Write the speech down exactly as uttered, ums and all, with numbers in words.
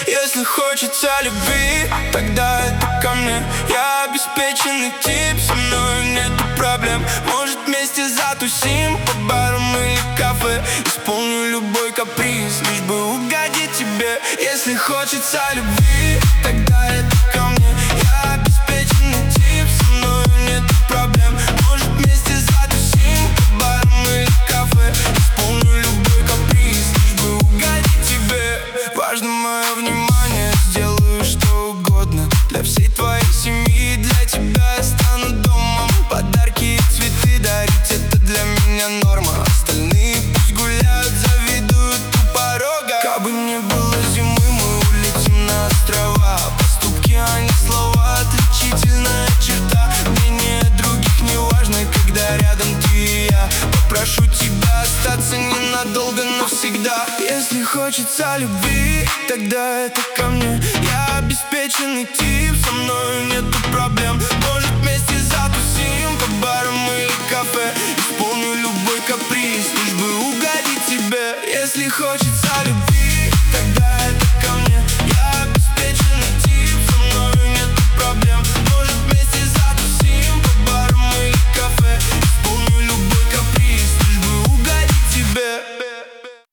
Если хочется любви, тогда это ко мне. Я обеспеченный тип, со мной нету проблем. Может вместе затусим по барам или кафе. Исполню любой каприз, лишь бы угодить тебе. Если хочется любви, тогда это ко мне. Я обеспеченный тип, со мной нету проблем. Может вместе затусим по барам или кафе. Исполню любой каприз, лишь бы угодить тебе. Важно мое внимание, сделаю что угодно для всей твоей семьи, для тебя я стану домом. Подарки и цветы дарить — это для меня норма. Остальные пусть гуляют, завидуют у порога. Кабы не было зимы, мы улетим на острова. Поступки, а не слова, отличительная черта. Мнение других не важно, когда рядом ты и я. Попрошу тебя остаться ненадолго, навсегда. Если хочется любви, тогда это ко мне. Я обеспеченный тип, со мною нету проблем. Может вместе затусим по барам или кафе. Исполню любой каприз, лишь бы угодить тебе. Если хочется любви, тогда это ко мне. Я